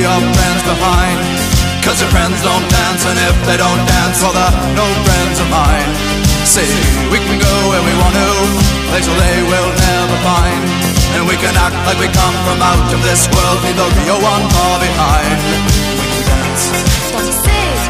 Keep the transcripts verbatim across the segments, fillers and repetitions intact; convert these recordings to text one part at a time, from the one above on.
your friends behind. Cause your friends don't dance, and if they don't dance, well they're no friends of mine. See, we can go where we want to, places they will never find. And we can act like we come from out of this world, leave the real one far behind. We can dance. Don't you say it?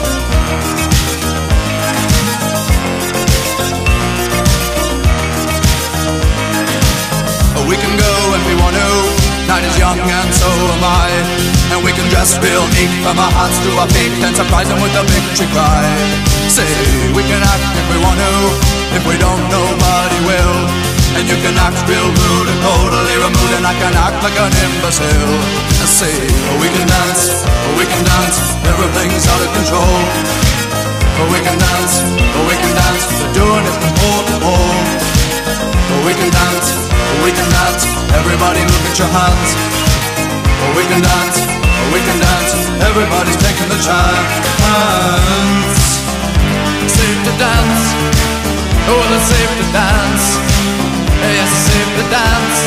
We can go when we want to, night is young and so am I. And we can dress real neat from our hearts to our feet and surprise them with a victory cry. Say, we can act if we want to, if we don't nobody will. And you can act real rude and totally removed, and I can act like an imbecile. And say, we can dance, we can dance, everything's out of control. We can dance, we can dance, we're doing it from pole to pole. We can dance, we can dance, everybody look at your hands. We can dance, we can dance, everybody's taking the chance. Safe to dance, oh it's safe to dance. Yes, it's safe to dance.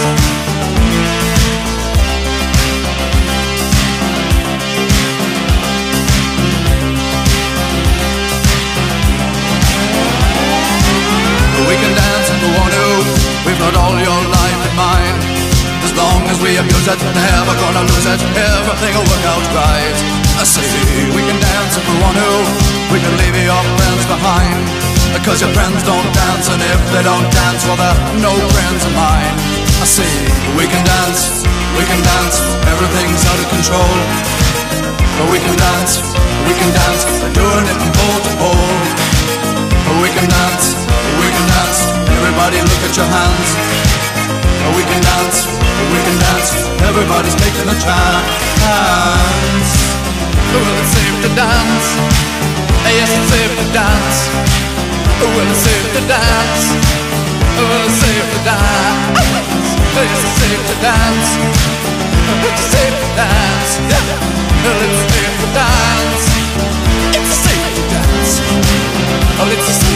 We can dance if we want to, we've got all your life in mind. As long as we abuse it, never gonna lose it, everything will work out right. I say, we can dance if we want to, we can leave your friends behind. Because your friends don't dance, and if they don't dance, well they're no friends of mine. I say, we can dance, we can dance, everything's out of control. But we can dance, we can dance, we're doing it from pole to pole. But we can dance, we can dance, everybody look at your hands. But we can dance, we can dance, everybody's taking a chance. Well, it's safe to dance, yes, it's safe to dance. Well, it's safe to dance, well, it's safe to dance. Yes, it's safe to dance, it's safe to dance. Well, it's safe to dance, it's safe to dance. Oh, it's safe.